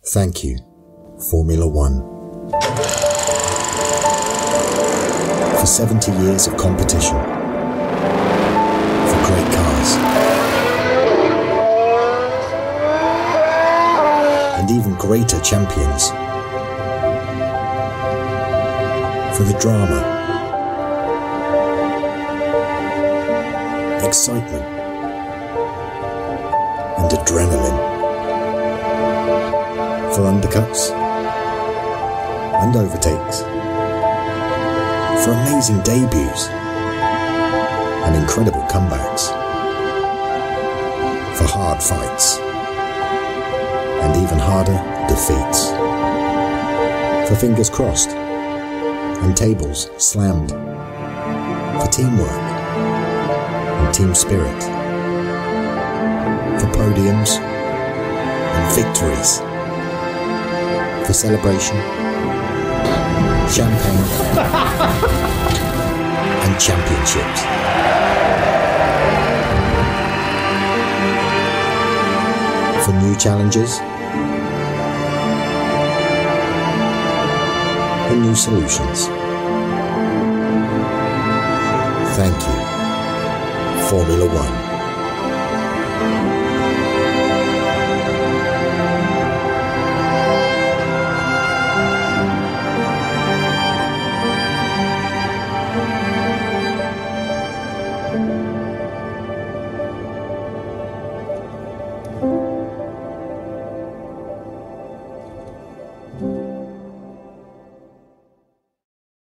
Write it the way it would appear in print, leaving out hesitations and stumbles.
Thank you, Formula One, for 70 years of competition, for great cars, and even greater champions, for the drama, excitement, and adrenaline, for undercuts and overtakes, for amazing debuts and incredible comebacks, for hard fights and even harder defeats, for fingers crossed and tables slammed, for teamwork and team spirit, for podiums and victories, for celebration, champagne and championships. For new challenges and new solutions. Thank you, Formula One.